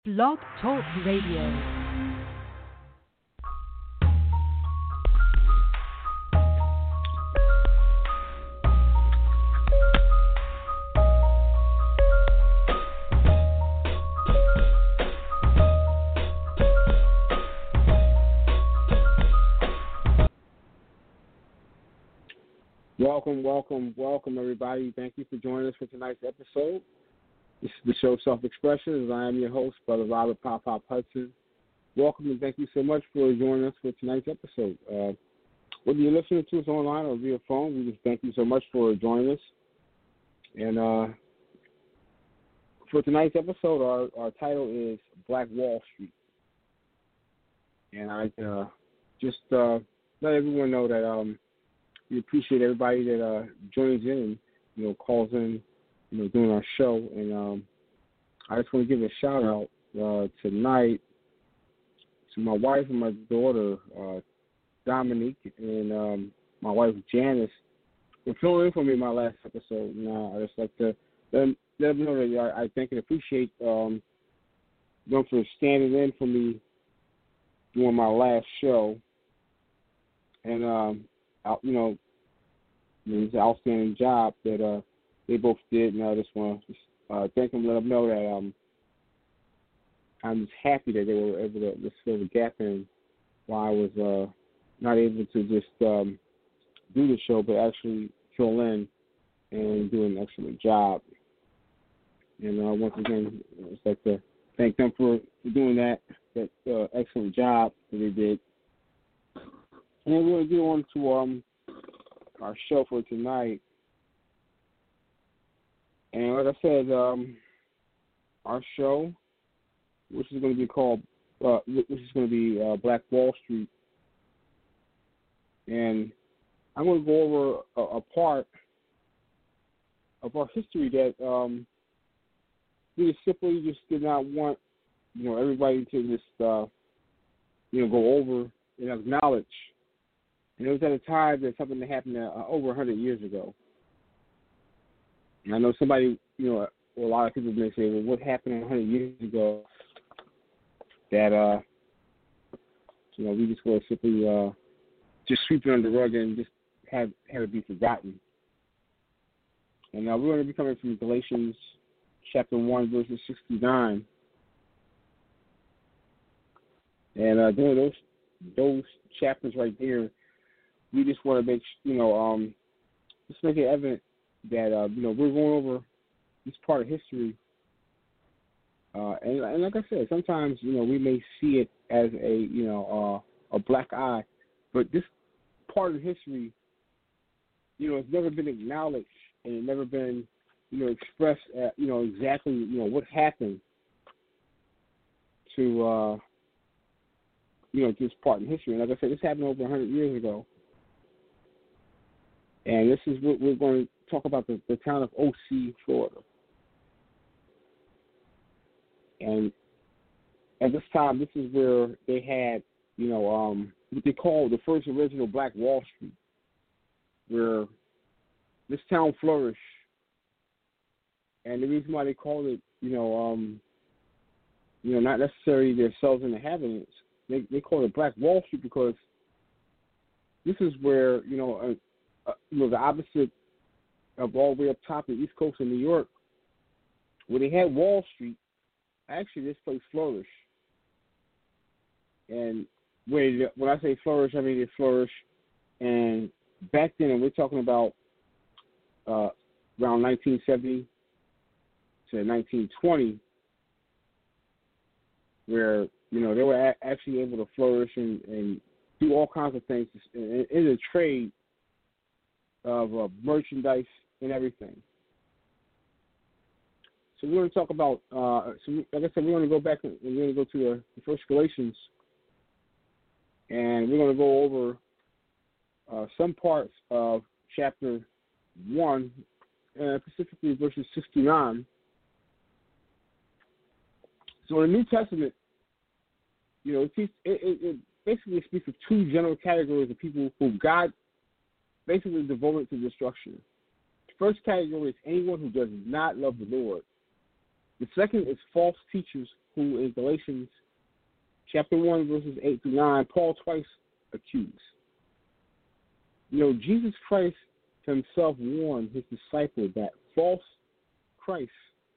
Blog Talk Radio. Welcome, everybody. Thank you for joining us for tonight's episode. This is the show Self-Expression, as I am your host, Brother Robert Pop Hudson. Welcome and thank you so much for joining us for tonight's episode. Whether you're listening to us online or via phone, we just thank you so much for joining us. And for tonight's episode, our title is Black Wall Street. And I just let everyone know that we appreciate everybody that joins in and, calls in, during our show. And I just want to give a shout out tonight to my wife and my daughter, Dominique, and my wife, Janice, for filling in for me in my last episode. Now, I just like to let them know that I thank and appreciate them for standing in for me during my last show. And, it's an outstanding job that they both did, and I just want to thank them, let them know that I'm just happy that they were able to just fill the gap in while I was not able to just do the show, but actually fill in and do an excellent job. And once again, I'd just like to thank them for doing that excellent job that they did. And we're going to get on to our show for tonight. And like I said, our show, which is going to be called, Black Wall Street. And I'm going to go over a part of our history that we just simply just did not want, everybody to just, go over and acknowledge. And it was at a time that something that happened over 100 years ago. And I know somebody, a lot of people may say, well, what happened 100 years ago that, we just want to simply just sweep it under the rug and just have it be forgotten. And we're going to be coming from Galatians chapter 1, verses 69. And during those chapters right there, we just want to make, just make it evident that, we're going over this part of history. And like I said, sometimes, we may see it as a black eye, but this part of history, it's never been acknowledged and it's never been, expressed, exactly, what happened to, this part in history. And like I said, this happened over 100 years ago. And this is what we're going to talk about, the town of O.C., Florida. And at this time, this is where they had, what they call the first original Black Wall Street, where this town flourished. And the reason why they called it, not necessarily themselves and inhabitants, they call it Black Wall Street because this is where, the opposite of all the way up top of the East Coast of New York, where they had Wall Street, actually this place flourished. And when I say flourish, I mean it flourished. And back then, and we're talking about around 1970 to 1920, where, they were actually able to flourish and do all kinds of things in the trade of merchandise and everything. So we're going to talk about, like I said, we're going to go back and we're going to go to the first Galatians, and we're going to go over some parts of chapter 1, specifically verses 69. So in the New Testament, it basically speaks of two general categories of people who God basically devoted to destruction. The first category is anyone who does not love the Lord. The second is false teachers who, in Galatians chapter 1, verses 8 through 9, Paul twice accused. Jesus Christ himself warned his disciples that false Christ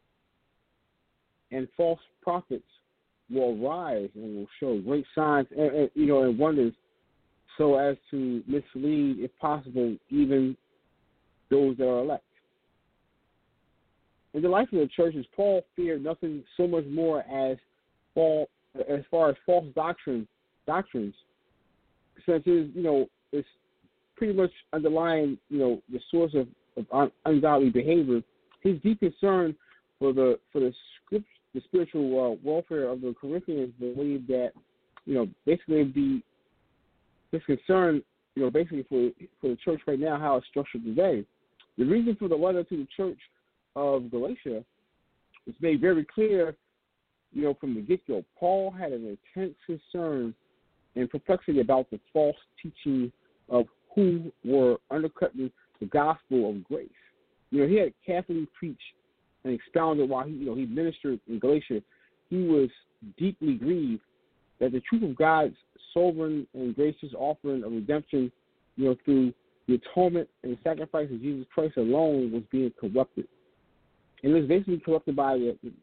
and false prophets will rise and will show great signs and wonders, so as to mislead, if possible, even those that are elect. In the life of the churches, Paul feared nothing so much more as far as false doctrines, since it's pretty much underlying, the source of ungodly behavior. His deep concern for the spiritual welfare of the Corinthians believed that, basically it'd be his concern, basically for the church right now, how it's structured today. The reason for the letter to the church of Galatia was made very clear, from the get-go. Paul had an intense concern and perplexity about the false teaching of who were undercutting the gospel of grace. He had carefully preached and expounded while he ministered in Galatia. He was deeply grieved that the truth of God's sovereign and gracious offering of redemption, through the atonement and the sacrifice of Jesus Christ alone, was being corrupted. And it was basically corrupted by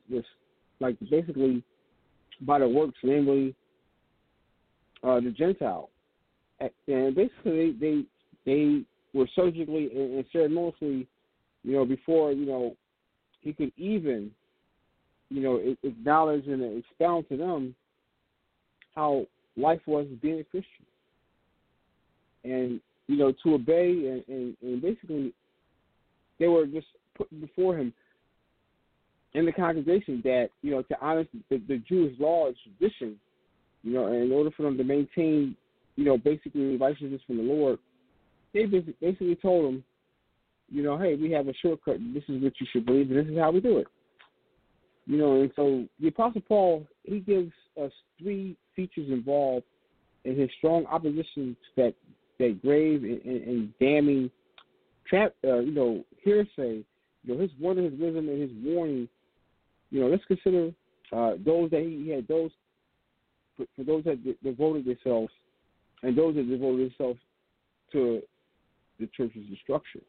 by the works, namely the Gentile. And basically they were surgically and ceremoniously, before, he could even, acknowledge and expound to them how life was being a Christian. And, to obey and basically they were just put before him in the congregation that, to honor the Jewish law and tradition, and in order for them to maintain, basically righteousness from the Lord, they basically told them, hey, we have a shortcut. This is what you should believe, and this is how we do it. And so the Apostle Paul, he gives us three features involved in his strong opposition to that grave and damning, hearsay. His wonder, his wisdom, and his warning. Let's consider those that he had, those for those that devoted themselves, and those that devoted themselves to the church's destruction.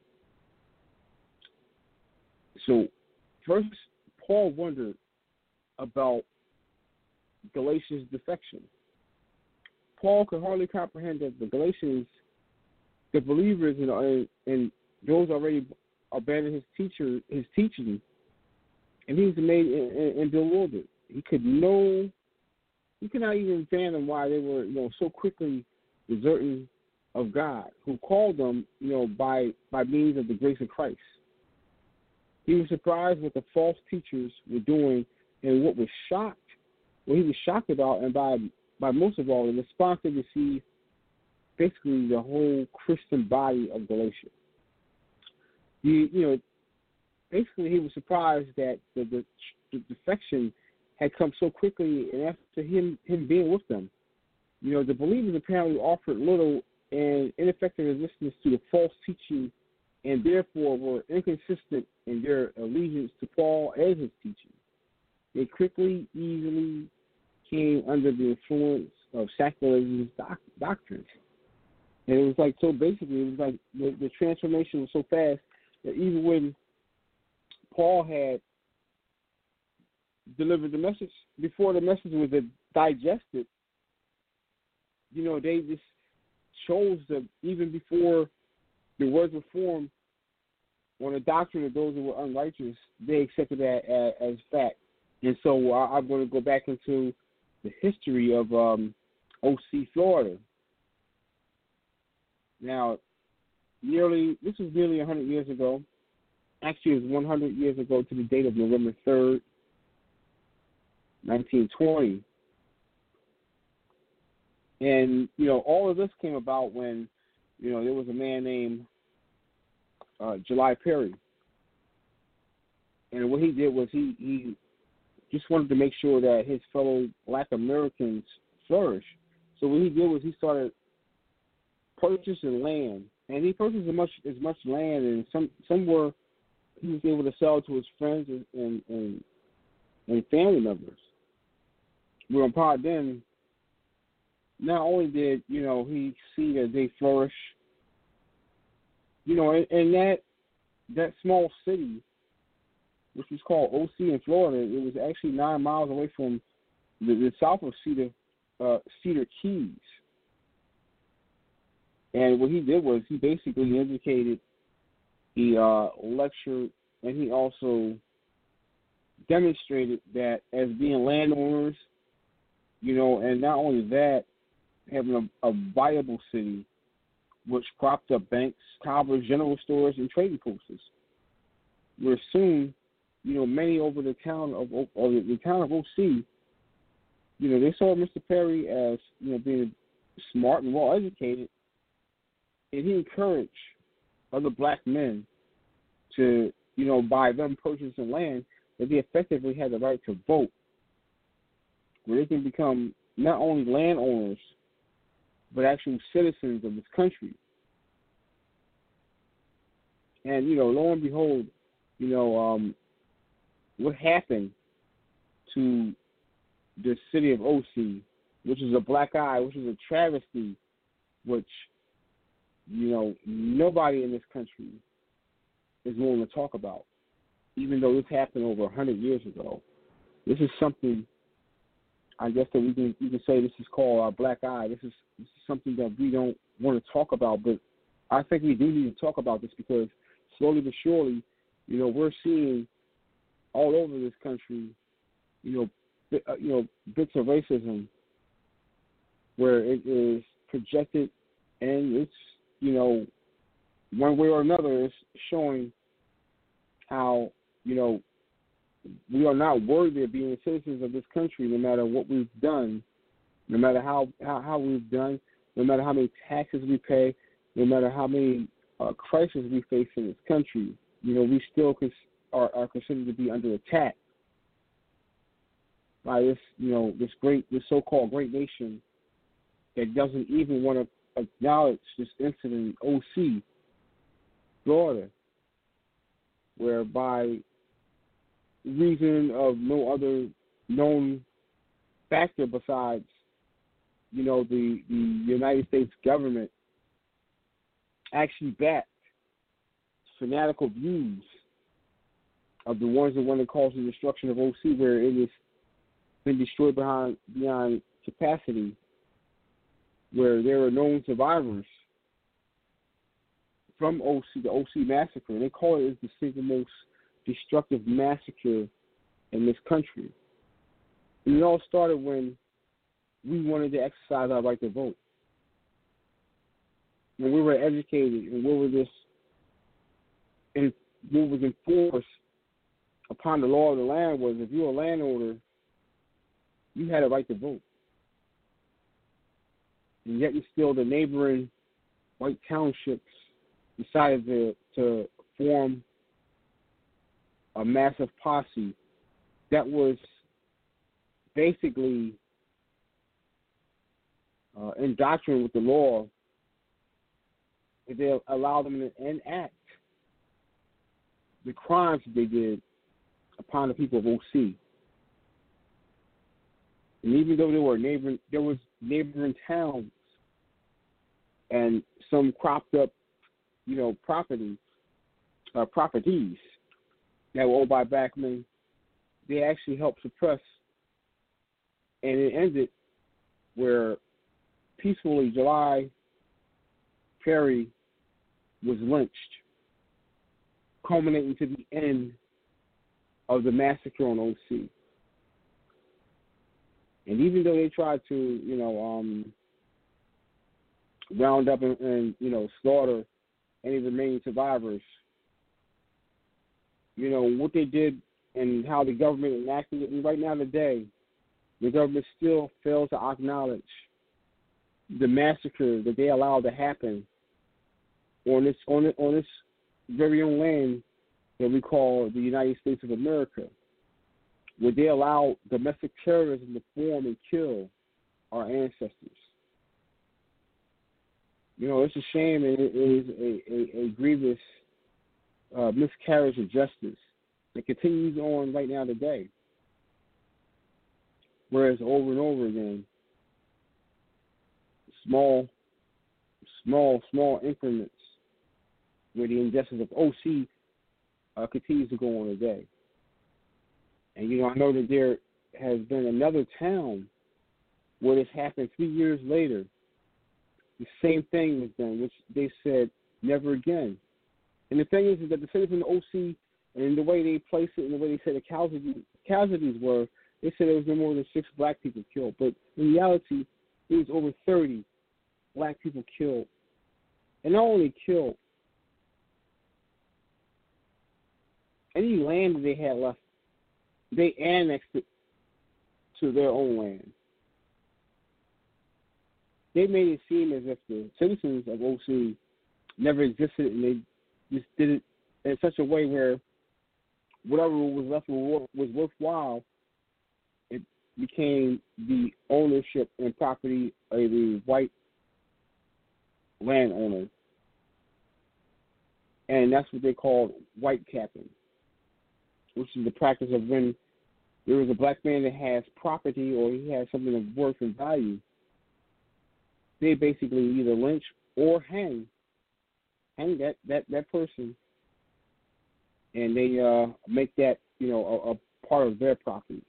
So, first, Paul wondered about Galatians' defection. Paul could hardly comprehend that the Galatians, the believers, and those already abandoned his teaching, and he was made and bewildered. He could not even fathom why they were, so quickly deserting of God, who called them, by means of the grace of Christ. He was surprised what the false teachers were doing, and what he was shocked about, and by most of all, the response they received, basically the whole Christian body of Galatia. Basically he was surprised that the defection had come so quickly, and after him being with them. The believers apparently offered little and ineffective resistance to the false teaching, and therefore were inconsistent in their allegiance to Paul and his teaching. They easily came under the influence of sacrilegious doctrines. And it was like, so basically, it was like the transformation was so fast that even when Paul had delivered the message, before the message was digested, they just chose to, even before the words were formed on the doctrine of those who were unrighteous, they accepted that as fact. And so I'm going to go back into the history of O.C., Florida. Now, this was nearly 100 years ago. Actually, it was 100 years ago to the date of November 3rd, 1920. And, all of this came about when, there was a man named July Perry. And what he did was he just wanted to make sure that his fellow Black Americans flourish. So what he did was he started purchasing land. And he purchased as much land, and some were he was able to sell to his friends and and family members. Whereupon then, not only did, he see that they flourish, in that small city, which was called OC in Florida, it was actually 9 miles away from the south of Cedar Keys. And what he did was he basically educated, he lectured, and he also demonstrated that as being landowners, and not only that, having a viable city, which propped up banks, cobbers, general stores, and trading posts, where soon, many over the town of OC, they saw Mr. Perry as being smart and well educated, and he encouraged other black men to by them purchasing land that they effectively had the right to vote, where they can become not only landowners but actual citizens of this country. And lo and behold, what happened to the city of OC, which is a black eye, which is a travesty, which nobody in this country is willing to talk about, even though this happened over 100 years ago. This is something, I guess, that we can say this is called our black eye. This is something that we don't want to talk about, but I think we do need to talk about this because slowly but surely, we're seeing all over this country, bits of racism where it is projected, and it's, one way or another, it's showing how, we are not worthy of being citizens of this country, no matter what we've done, no matter how we've done, no matter how many taxes we pay, no matter how many crises we face in this country. We still are considered to be under attack by this, this so-called great nation that doesn't even want to acknowledge this incident in OC, Florida, where by reason of no other known factor besides, the United States government actually backed fanatical views of the ones that want to cause the destruction of OC, where it has been destroyed beyond capacity, where there are known survivors from OC, the OC massacre, and they call it the single most destructive massacre in this country. And it all started when we wanted to exercise our right to vote. When we were educated and what was enforced upon the law of the land was if you were a landowner, you had a right to vote. And yet and still the neighboring white townships decided to form a massive posse that was basically indoctrinated with the law. They allowed them to enact the crimes that they did upon the people of OC. And even though there was neighboring towns and some cropped up, properties that were owned by black men, they actually helped suppress, and it ended where peacefully July Perry was lynched, culminating to the end of the massacre on OC. And even though they tried to, round up and slaughter any remaining survivors, what they did and how the government enacted it, and right now today, the government still fails to acknowledge the massacre that they allowed to happen on this very own land that we call the United States of America, where they allow domestic terrorism to form and kill our ancestors. It's a shame, and it is a grievous miscarriage of justice that continues on right now today. Whereas over and over again, small increments where the injustice of OC continues to go on today. And, I know that there has been another town where this happened 3 years later. The same thing was done, which they said never again. And the thing is that the citizens of OC and the way they placed it and the way they said the casualties were, they said there was no more than 6 black people killed. But in reality, it was over 30 black people killed. And not only killed, any land that they had left, they annexed it to their own land. They made it seem as if the citizens of OC never existed, and they just did it in such a way where whatever was left was worthwhile, it became the ownership and property of the white landowner. And that's what they called white capping, which is the practice of when there is a black man that has property or he has something of worth and value, they basically either lynch or hang that person, and they make that a part of their property.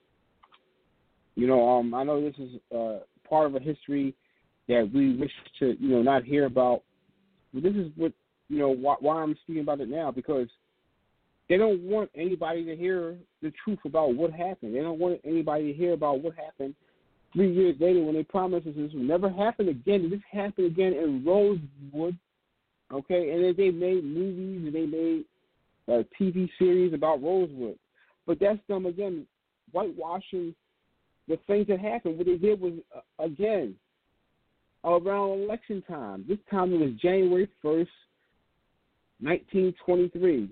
I know this is part of a history that we wish to not hear about, but this is what why I'm speaking about it now, because they don't want anybody to hear the truth about what happened. They don't want anybody to hear about what happened 3 years later when they promised us this will never happen again. This happened again in Rosewood, okay? And then they made movies and they made a TV series about Rosewood. But that's them, again, whitewashing the things that happened. What they did was, again, around election time. This time it was January 1st, 1923,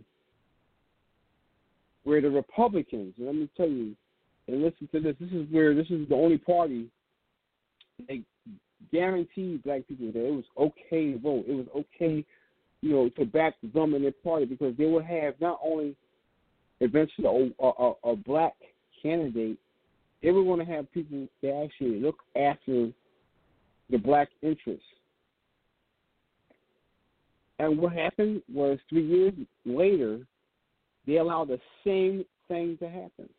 where the Republicans, and let me tell you, and listen to this, this is the only party that guaranteed black people that it was okay to vote. It was okay, to back them in their party, because they would have not only eventually a black candidate, they were going to have people that actually look after the black interests. And what happened was 3 years later, they allowed the same thing to happen.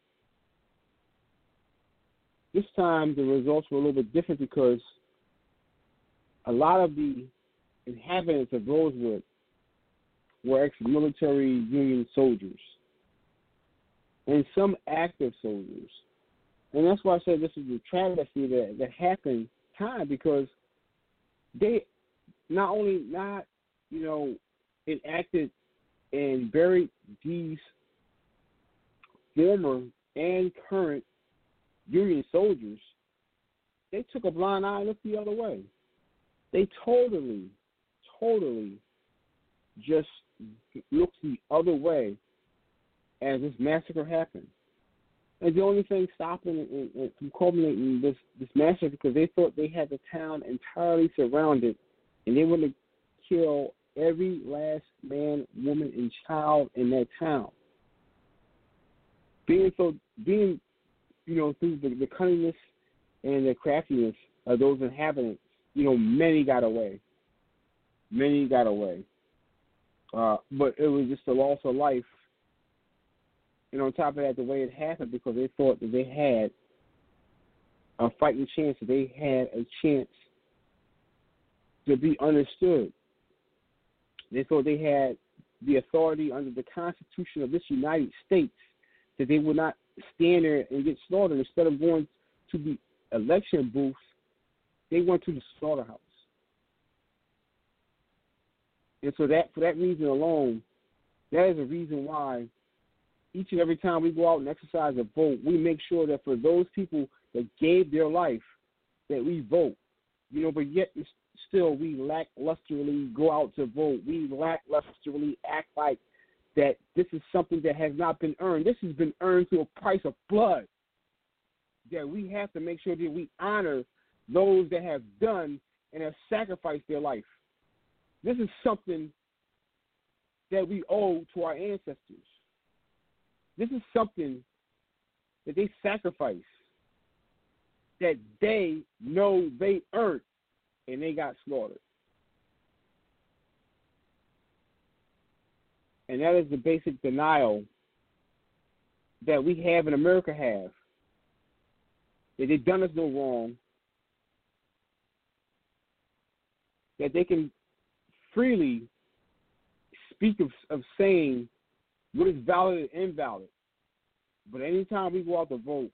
This time, the results were a little bit different because a lot of the inhabitants of Rosewood were ex-military Union soldiers and some active soldiers. And that's why I said this is a travesty that happened time, because they not only enacted and buried these former and current Union soldiers, they took a blind eye and looked the other way. They totally just looked the other way as this massacre happened. And the only thing stopping and from culminating this massacre, because they thought they had the town entirely surrounded, and they wanted to kill every last man, woman, and child in that town. Being through the cunningness and the craftiness of those inhabitants, many got away. But it was just a loss of life. And on top of that, the way it happened, because they thought that they had a fighting chance, that they had a chance to be understood. They thought they had the authority under the Constitution of this United States, that they would not stand there and get slaughtered. Instead of going to the election booths, they went to the slaughterhouse. And so that, for that reason alone, that is a reason why each and every time we go out and exercise a vote, we make sure that for those people that gave their life, that we vote. But yet still we lacklusterly go out to vote. We lacklusterly act like that this is something that has not been earned. This has been earned through a price of blood. That we have to make sure that we honor those that have done and have sacrificed their life. This is something that we owe to our ancestors. This is something that they sacrificed that they know they earned, and they got slaughtered. And that is the basic denial that we have in America have. That they've done us no wrong. That they can freely speak of saying what is valid and invalid. But anytime we go out to vote,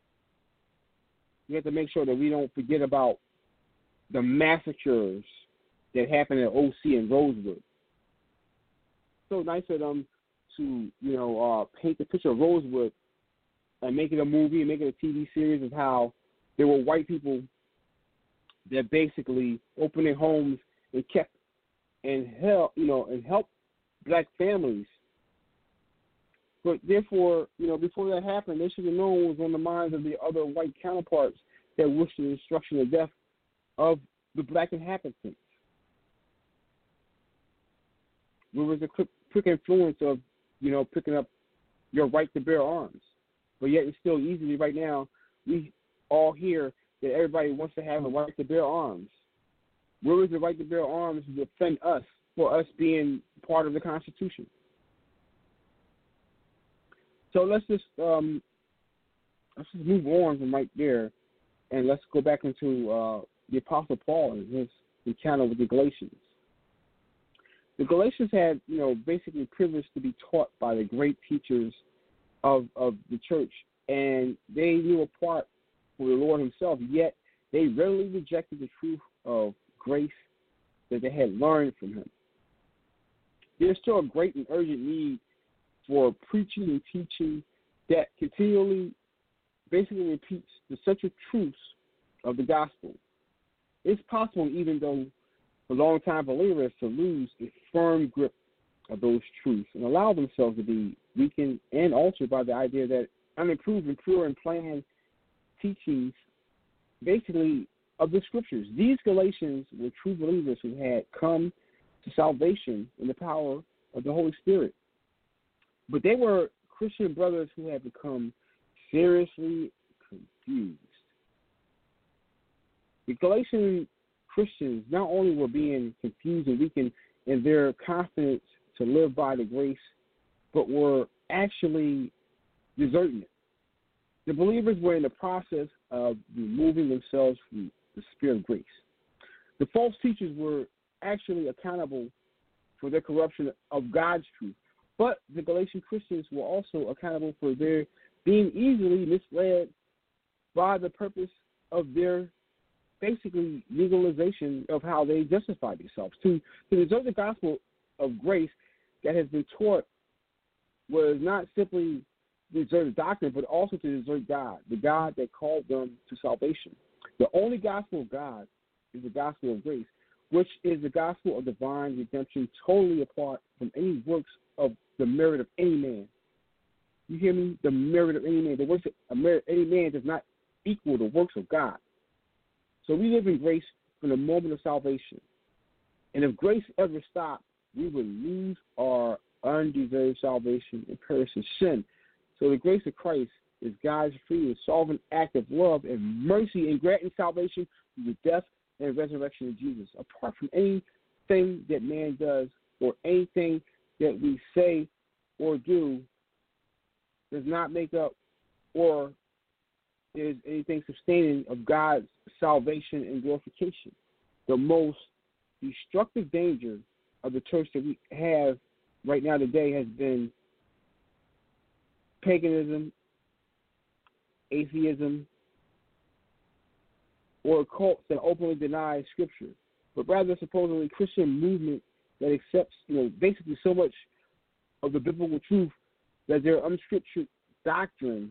we have to make sure that we don't forget about the massacres that happened at OC and Rosewood. So nice of them to, paint the picture of Rosewood and make it a movie and make it a TV series of how there were white people that basically opened their homes and kept and helped black families. But therefore, before that happened, they should have known what was on the minds of the other white counterparts that wished the destruction and death of the black inhabitants. There was a quick influence of, picking up your right to bear arms. But yet it's still easily right now, we all hear that everybody wants to have a right to bear arms. Where is the right to bear arms to defend us for us being part of the Constitution? So let's just move on from right there, and let's go back into the Apostle Paul and his encounter with the Galatians. The Galatians had, basically privileged to be taught by the great teachers of the church, and they knew a part for the Lord himself, yet they readily rejected the truth of grace that they had learned from him. There's still a great and urgent need for preaching and teaching that continually basically repeats the central truths of the gospel. It's possible, even though for long-time believers, to lose a firm grip of those truths and allow themselves to be weakened and altered by the idea that unimproved and pure and plain teachings, basically, of the Scriptures. These Galatians were true believers who had come to salvation in the power of the Holy Spirit. But they were Christian brothers who had become seriously confused. The Galatian Christians not only were being confused and weakened in their confidence to live by the grace, but were actually deserting it. The believers were in the process of removing themselves from the spirit of grace. The false teachers were actually accountable for their corruption of God's truth, but the Galatian Christians were also accountable for their being easily misled by the purpose of their basically legalization of how they justify themselves. To desert the gospel of grace that has been taught was not simply desert the doctrine, but also to desert God, the God that called them to salvation. The only gospel of God is the gospel of grace, which is the gospel of divine redemption totally apart from any works of the merit of any man. You hear me? The merit of any man. The works of any man does not equal the works of God. So we live in grace from the moment of salvation. And if grace ever stopped, we would lose our undeserved salvation and perish in sin. So the grace of Christ is God's free and sovereign act of love and mercy in granting salvation through the death and resurrection of Jesus. Apart from anything that man does or anything that we say or do does not make up or is anything sustaining of God's salvation and glorification. The most destructive danger of the church that we have right now today has been paganism, atheism, or cults that openly deny Scripture, but rather supposedly Christian movement that accepts, basically so much of the biblical truth that their unscriptured doctrines,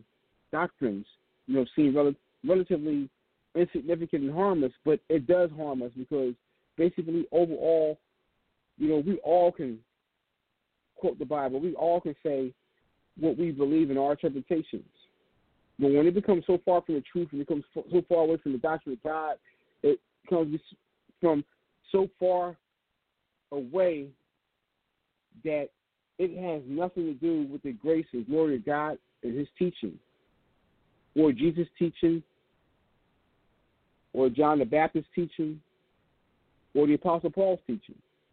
seem relatively insignificant and harmless, but it does harm us because basically overall, we all can quote the Bible. We all can say what we believe in our interpretations. But when it becomes so far from the truth and it becomes so far away from the doctrine of God, it comes from so far away that it has nothing to do with the grace and glory of God and his teaching, or Jesus' teaching, or John the Baptist's teaching or the Apostle Paul's teaching.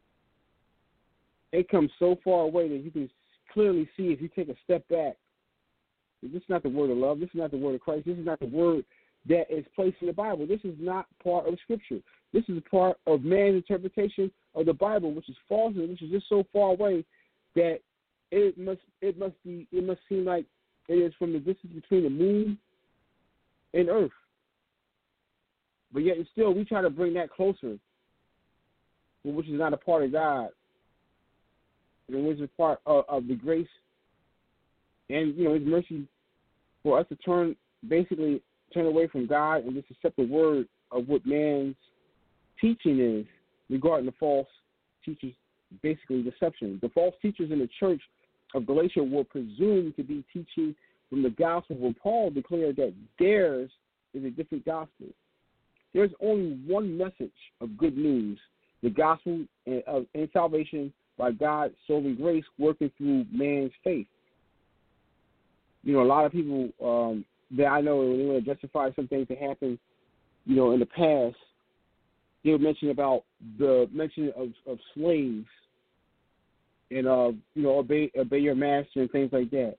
It comes so far away that you can clearly see if you take a step back. This is not the word of love. This is not the word of Christ. This is not the word that is placed in the Bible. This is not part of Scripture. This is part of man's interpretation of the Bible, which is false and which is just so far away that it must seem like it is from the distance between the moon and earth. But yet and still we try to bring that closer, which is not a part of God, and which is part of the grace and His mercy for us to turn away from God and just accept the word of what man's teaching is regarding the false teachers, basically deception. The false teachers in the church of Galatia were presumed to be teaching from the gospel, when Paul declared that theirs is a different gospel. There's only one message of good news, the gospel and salvation by God's sovereign grace working through man's faith. A lot of people that I know, when they want to justify some things that happened, in the past, they would mention about the mention of slaves and obey your master and things like that.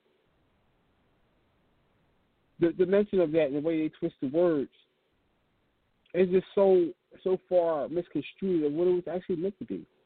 The mention of that and the way they twist the words is just so far misconstrued of what it was actually meant to be.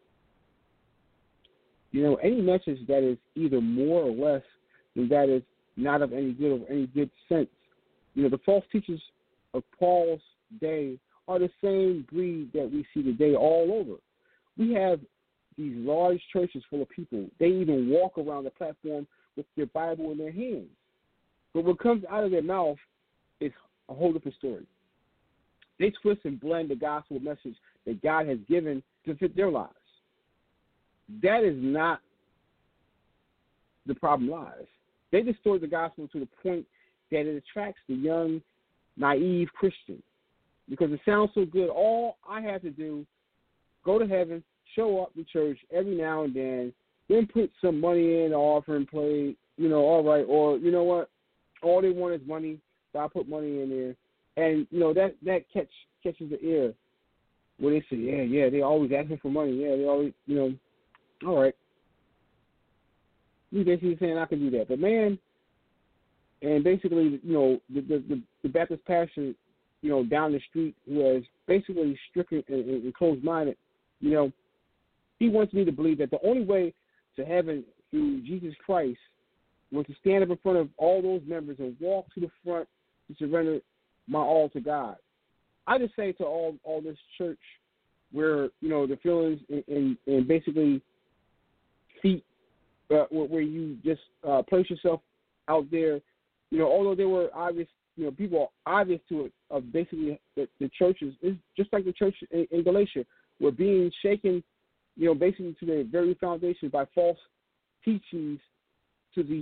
Any message that is either more or less than that is not of any good or any good sense. The false teachers of Paul's day are the same breed that we see today all over. We have these large churches full of people. They even walk around the platform with their Bible in their hands. But what comes out of their mouth is a whole different story. They twist and blend the gospel message that God has given to fit their lives. That is not the problem lies. They distort the gospel to the point that it attracts the young, naive Christian. Because it sounds so good, all I have to do, go to heaven, show up to church every now and then put some money in the offering plate, all right, or you know what, all they want is money, so I put money in there. And, that catches the ear when they say, yeah, they always asking for money. Yeah, they always, all right. You basically saying I can do that. But man, and basically, the Baptist pastor, down the street who is basically stricken and closed-minded, he wants me to believe that the only way to heaven through Jesus Christ was to stand up in front of all those members and walk to the front to surrender my all to God. I just say to all this church where, the feelings and basically feet where you just place yourself out there, although they were obvious, people are obvious to it, of basically the churches, is just like the church in Galatia, were being shaken, basically to their very foundation by false teachings to the,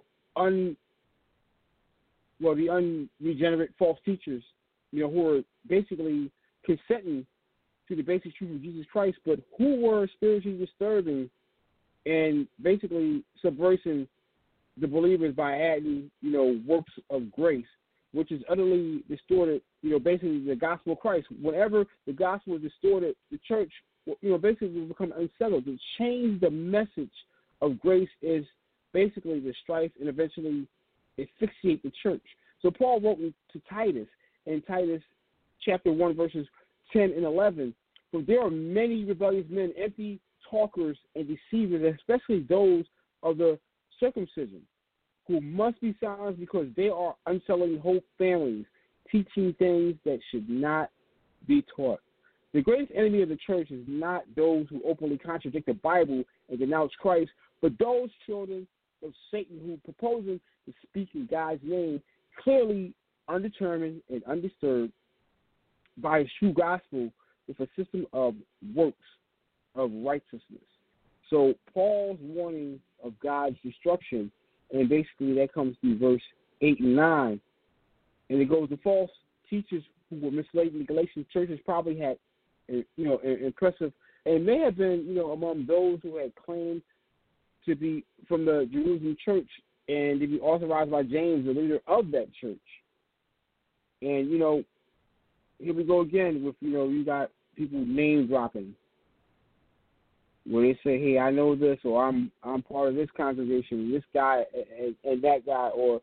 the unregenerate false teachers, who are basically consenting to the basic truth of Jesus Christ, but who were spiritually disturbing and basically subversing the believers by adding, works of grace, which is utterly distorted, basically the gospel of Christ. Whenever the gospel is distorted, the church, basically will become unsettled. To change the message of grace is basically the strife and eventually asphyxiate the church. So Paul wrote to Titus in Titus chapter 1, verses 10 and 11, for there are many rebellious men, empty talkers and deceivers, especially those of the circumcision, who must be silenced because they are unsettling whole families, teaching things that should not be taught. The greatest enemy of the church is not those who openly contradict the Bible and denounce Christ, but those children of Satan who, proposing to speak in God's name, clearly undetermined and undisturbed by his true gospel with a system of works of righteousness. So Paul's warning of God's destruction, and basically that comes through verse 8 and 9. And it goes, the false teachers who were misleading the Galatian churches probably had, impressive, and may have been, among those who had claimed to be from the Jerusalem church and to be authorized by James, the leader of that church. And, here we go again with, you got people name dropping. When they say, hey, I know this, or I'm part of this congregation, this guy and that guy, or,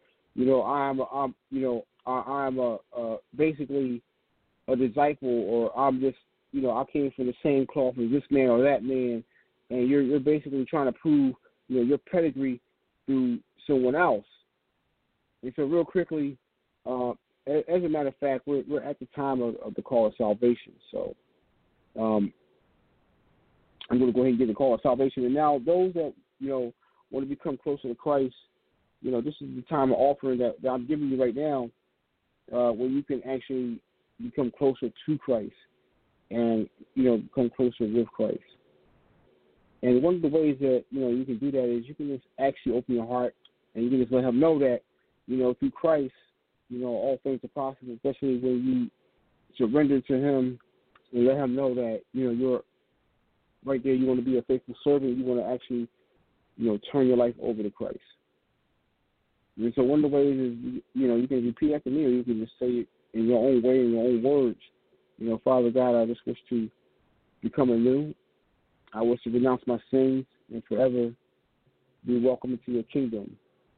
I'm basically a disciple, or I'm just, I came from the same cloth as this man or that man, and you're basically trying to prove, your pedigree through someone else. And so real quickly, as a matter of fact, we're at the time of the call of salvation. So I'm going to go ahead and get the call of salvation. And now those that, want to become closer to Christ, this is the time of offering that I'm giving you right now, where you can actually become closer to Christ and, become closer with Christ. And one of the ways that, you can do that is you can just actually open your heart and you can just let him know that, through Christ, all things are possible, especially when you surrender to him and let him know that, you're right there, you want to be a faithful servant, you want to actually, turn your life over to Christ. And so one of the ways is, you can repeat after me, or you can just say it in your own way, in your own words. Father God, I just wish to become anew. I wish to renounce my sins and forever be welcome into your kingdom,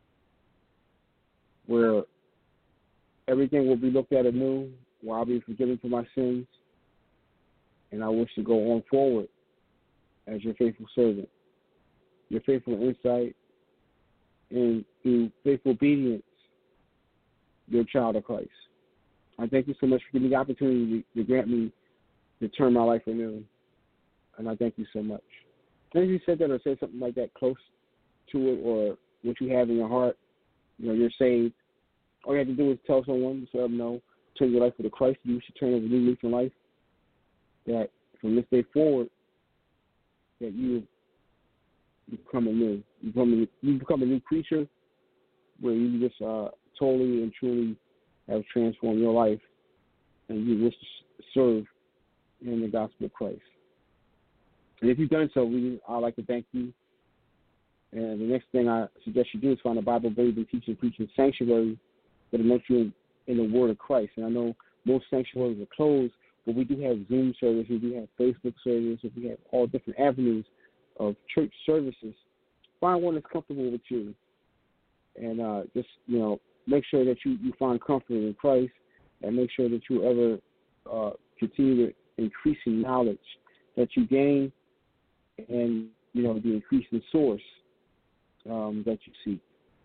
where everything will be looked at anew, where I'll be forgiven for my sins, and I wish to go on forward as your faithful servant, your faithful insight, and through faithful obedience, your child of Christ. I thank you so much for giving me the opportunity to grant me to turn my life anew, and I thank you so much. And if you said that or said something like that close to it, or what you have in your heart, you're saved, all you have to do is tell someone, so let them know, turn your life over to Christ, you should turn over a new leaf in life, that from this day forward, that you become anew. You become a new creature where you just totally and truly have transformed your life, and you wish to serve in the gospel of Christ. And if you've done so, I'd like to thank you. And the next thing I suggest you do is find a Bible-believing, teaching, preaching sanctuary that will you in the Word of Christ. And I know most sanctuaries are closed, but we do have Zoom services, we have Facebook services, we have all different avenues of church services. Find one that's comfortable with you, and just make sure that you find comfort in Christ, and make sure that you ever continue to increase in knowledge that you gain, and the increasing source that you seek.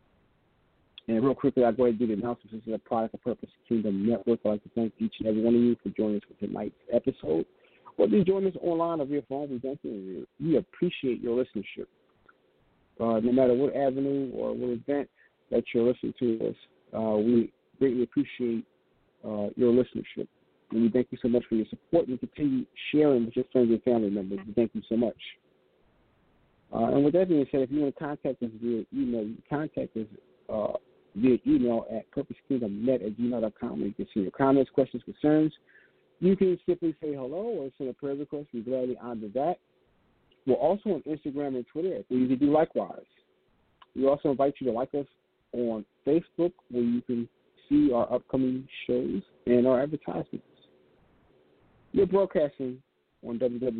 And real quickly, I'll go ahead and do the announcements. This is a product of Purpose Kingdom Network. I'd like to thank each and every one of you for joining us for tonight's episode. Whether you join us online or via phone, we thank you. We appreciate your listenership. No matter what avenue or what event that you're listening to us, we greatly appreciate your listenership. And we thank you so much for your support, and continue sharing with your friends and family members. We thank you so much. And with that being said, if you want to contact us via email, you can contact us via email at purposekingdomnet@gmail.com. You can send your comments, questions, concerns. You can simply say hello or send a prayer request. We're gladly honor that. We're also on Instagram and Twitter, where you can do likewise. We also invite you to like us on Facebook, where you can see our upcoming shows and our advertisements. We're broadcasting on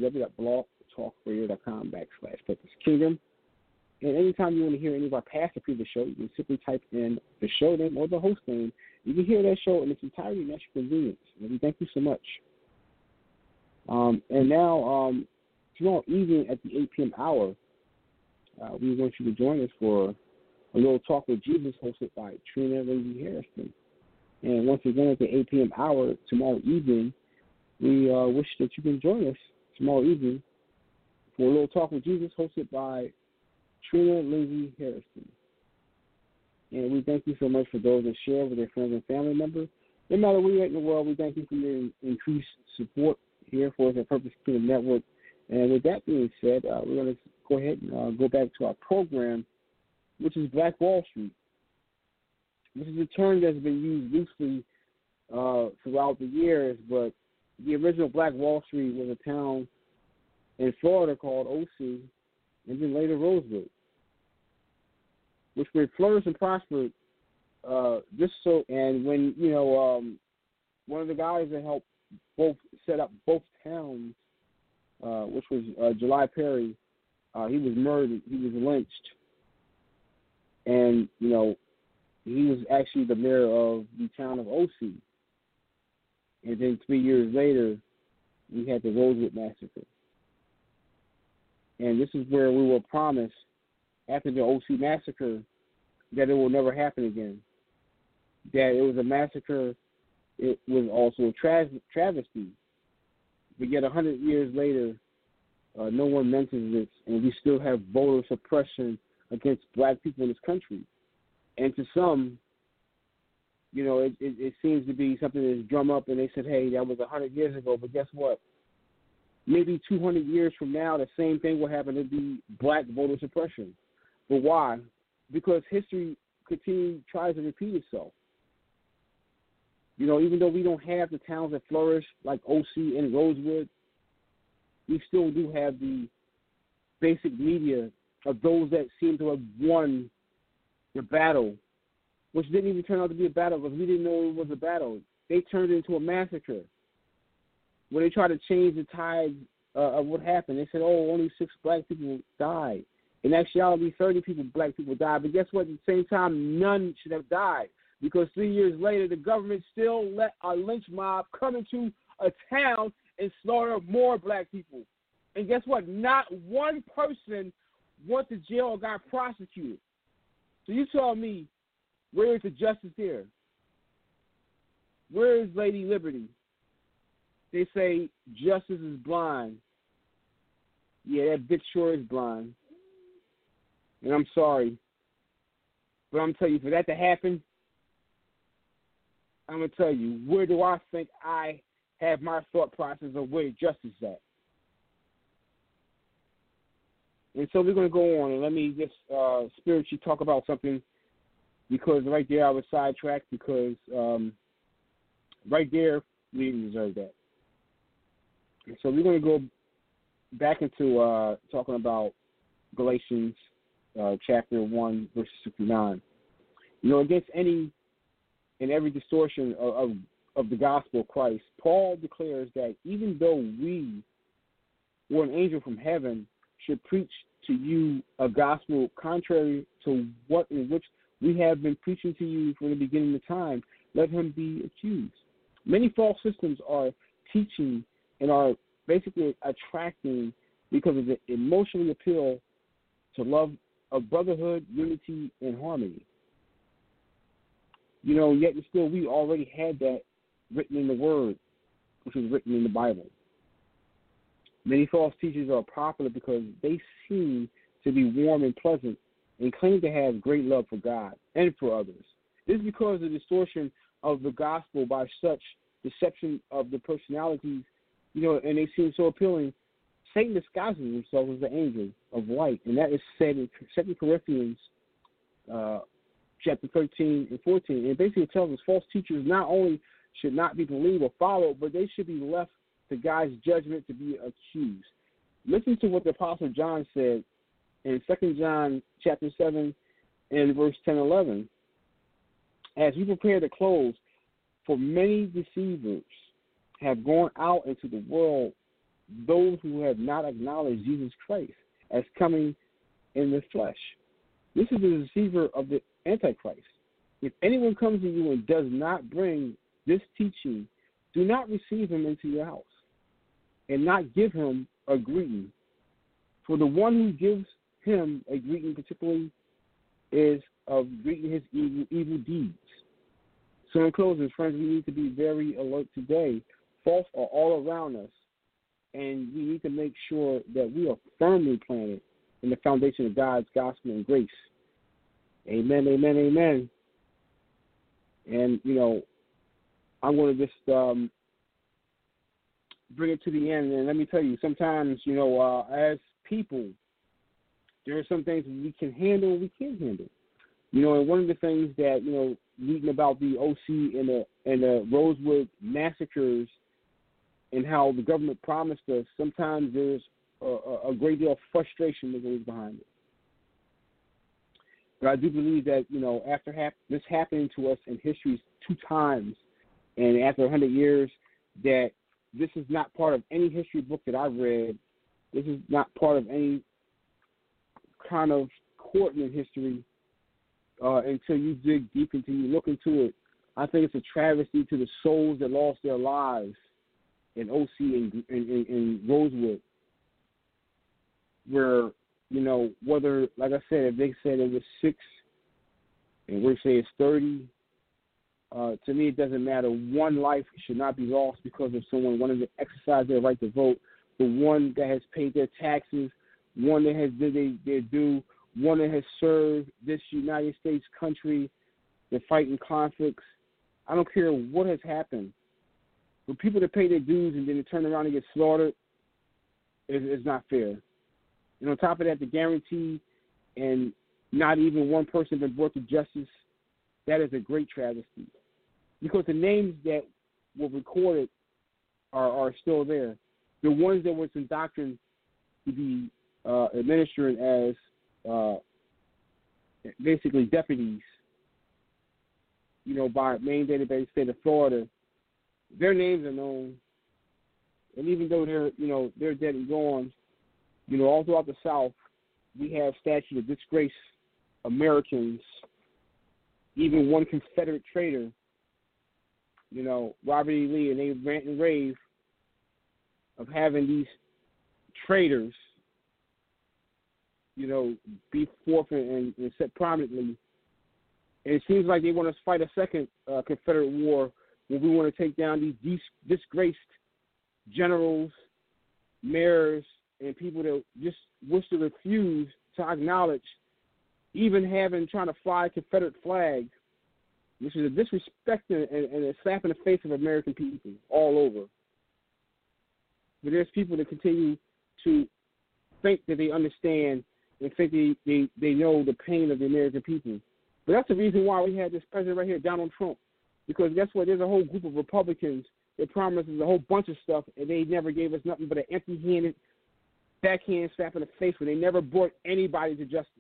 www.blogtalkradio.com/purposekingdom. And anytime you want to hear any of our past or previous shows, you can simply type in the show name or the host name. You can hear that show in its entirety, and that's your convenience. And we thank you so much. And now, tomorrow evening at the 8 p.m. hour, we want you to join us for a little talk with Jesus, hosted by Trina Lindsay Harrison. And once again, at the 8 p.m. hour tomorrow evening, we wish that you can join us tomorrow evening for a little talk with Jesus, hosted by Trina Lindsay Harrison. And we thank you so much for those that share with their friends and family members. No matter where you're at in the world, we thank you for your increased support here for us at Purpose Kingdom Network. And with that being said, we're going to go ahead and go back to our program, which is Black Wall Street. This is a term that's been used loosely throughout the years, but the original Black Wall Street was a town in Florida called O.C., and then later Rosewood, which were flourished and prospered just so. And when one of the guys that helped both set up both towns, which was July Perry. He was murdered. He was lynched. And, he was actually the mayor of the town of OC. And then 3 years later, we had the Rosewood Massacre. And this is where we were promised, after the OC Massacre, that it will never happen again. That it was a massacre, it was also a travesty. But yet 100 years later, no one mentions this, and we still have voter suppression against black people in this country. And to some, it seems to be something that's drummed up, and they said, hey, that was 100 years ago, but guess what? Maybe 200 years from now, the same thing will happen to be black voter suppression. But why? Because history tries to repeat itself. Even though we don't have the towns that flourish like OC and Rosewood, we still do have the basic media of those that seem to have won the battle, which didn't even turn out to be a battle because we didn't know it was a battle. They turned it into a massacre. When they tried to change the tides of what happened, they said, only 6 black people died. In actuality, 30 black people died. But guess what? At the same time, none should have died because 3 years later, the government still let a lynch mob come into a town and slaughter more black people. And guess what? Not one person went to jail or got prosecuted. So you tell me, where is the justice here? Where is Lady Liberty? They say justice is blind. Yeah, that bitch sure is blind. And I'm sorry. But I'm telling you, for that to happen, I'm going to tell you, where do I think I have my thought process of where justice is at? And so we're going to go on, and let me just spiritually talk about something, because right there I was sidetracked, because right there we didn't deserve that. And so we're going to go back into talking about Galatians chapter 1, verse 69. Against any and every distortion of the gospel of Christ, Paul declares that even though we or an angel from heaven should preach to you a gospel contrary to what in which we have been preaching to you from the beginning of time, let him be accused. Many false systems are teaching and are basically attracting because of the emotional appeal to love of brotherhood, unity, and harmony. Yet and still we already had that written in the Word, which was written in the Bible. Many false teachers are popular because they seem to be warm and pleasant and claim to have great love for God and for others. This is because of the distortion of the gospel by such deception of the personalities, and they seem so appealing. Satan disguises himself as the angel of light, and that is said in 2 Corinthians chapter 13 and 14. And it basically tells us false teachers not only should not be believed or followed, but they should be left to God's judgment to be accused. Listen to what the Apostle John said in 2 John chapter 7 and verse 10-11. As we prepare to close, for many deceivers have gone out into the world, those who have not acknowledged Jesus Christ as coming in the flesh. This is the deceiver of the Antichrist. If anyone comes to you and does not bring this teaching, do not receive him into your house and not give him a greeting. For the one who gives him a greeting particularly is of greeting his evil deeds. So in closing, friends, we need to be very alert today. False are all around us, and we need to make sure that we are firmly planted in the foundation of God's gospel and grace. Amen, amen, amen. And, I'm going to just bring it to the end. And let me tell you, sometimes, as people, there are some things we can handle and we can't handle. And one of the things that, reading about the OC and the Rosewood massacres and how the government promised us, sometimes there's a great deal of frustration that goes behind it. But I do believe that, after this happening to us in history 2 times, and after 100 years, that this is not part of any history book that I've read. This is not part of any kind of coordinate history until you dig deep into you look into it. I think it's a travesty to the souls that lost their lives in OC and Rosewood, where, whether, like I said, if they said it was 6 and we say it's 30, to me it doesn't matter. One life should not be lost because of someone wanting to exercise their right to vote. The one that has paid their taxes, one that has did their due, one that has served this United States country in fighting conflicts. I don't care what has happened. For people to pay their dues and then to turn around and get slaughtered is not fair. And on top of that, the guarantee and not even one person been brought to justice, that is a great travesty. Because the names that were recorded are still there. The ones that was indoctrined to be administered as basically deputies, by Maine Database State of Florida, their names are known. And even though they're dead and gone, all throughout the South, we have statues of disgraced Americans, even one Confederate traitor, Robert E. Lee, and they rant and rave of having these traitors, be forth and set prominently. And it seems like they want us to fight a second Confederate war where we want to take down these disgraced generals, mayors, and people that just wish to refuse to acknowledge even trying to fly a Confederate flag, which is a disrespect and a slap in the face of American people all over. But there's people that continue to think that they understand and think they know the pain of the American people. But that's the reason why we had this president right here, Donald Trump. Because guess what? There's a whole group of Republicans that promised us a whole bunch of stuff, and they never gave us nothing but an empty-handed, backhand slap in the face where they never brought anybody to justice.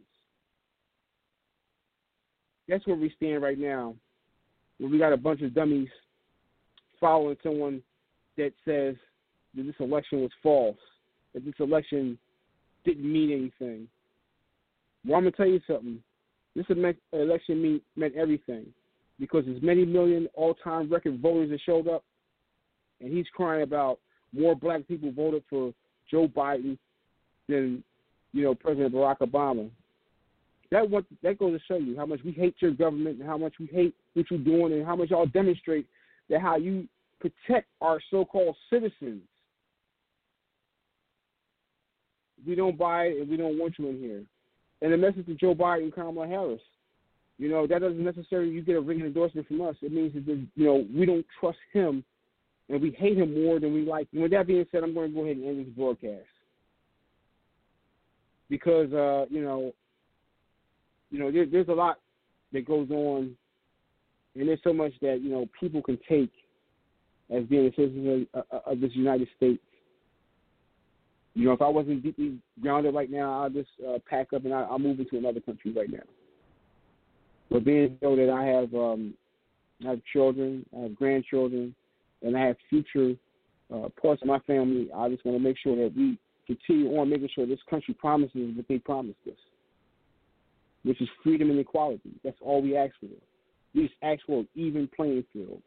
That's where we stand right now, where we got a bunch of dummies following someone that says that this election was false, that this election didn't mean anything. Well, I'm going to tell you something. This election meant everything, because there's many million all-time record voters that showed up, and he's crying about more black people voted for Joe Biden than, President Barack Obama. That goes to show you how much we hate your government and how much we hate what you're doing and how much y'all demonstrate that how you protect our so-called citizens. We don't buy it and we don't want you in here. And the message to Joe Biden and Kamala Harris, that doesn't necessarily you get a ringing endorsement from us. It means that, we don't trust him and we hate him more than we like. And with that being said, I'm going to go ahead and end this broadcast. Because, there's a lot that goes on, and there's so much that, people can take as being a citizen of this United States. If I wasn't deeply grounded right now, I'll just pack up and I'll move into another country right now. But being that I have children, I have grandchildren, and I have future parts of my family, I just want to make sure that we continue on making sure this country promises what they promised us, which is freedom and equality. That's all we ask for. We just ask for an even playing field.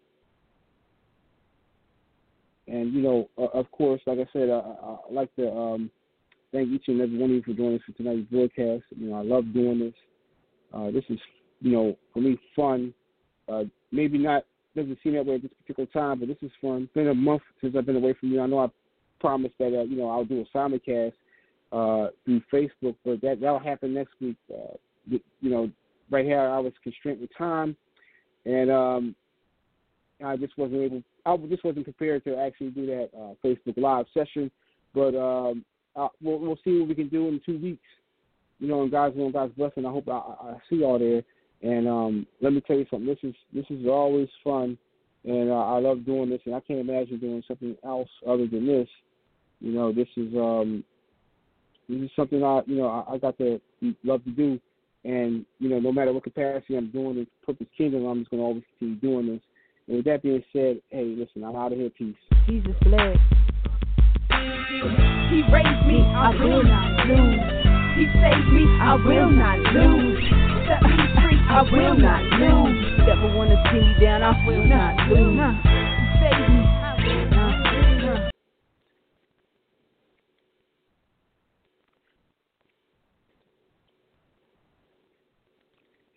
And, of course, like I said, I'd like to thank each and every one of you for joining us for tonight's broadcast. I love doing this. This is, for me, fun. Maybe not, doesn't seem that way at this particular time, but this is fun. It's been a month since I've been away from you. I know I promised that, I'll do a simulcast through Facebook, but that'll happen next week. Right here I was constrained with time, and I just wasn't prepared to actually do that Facebook Live session, but we'll see what we can do in 2 weeks. And God's will and God's blessing. I hope I see y'all there. And let me tell you something. This is always fun, and I love doing this. And I can't imagine doing something else other than this. This is something I got to love to do. And no matter what capacity I'm doing in Purpose Kingdom, I'm just going to always continue doing this. And with that being said, hey, listen, I'm out of here. Peace. Jesus bled. He raised me, I will not lose. He saved me, I will not lose. Set me free, I will not lose. Never wanna see me down, I will not lose. He saved me,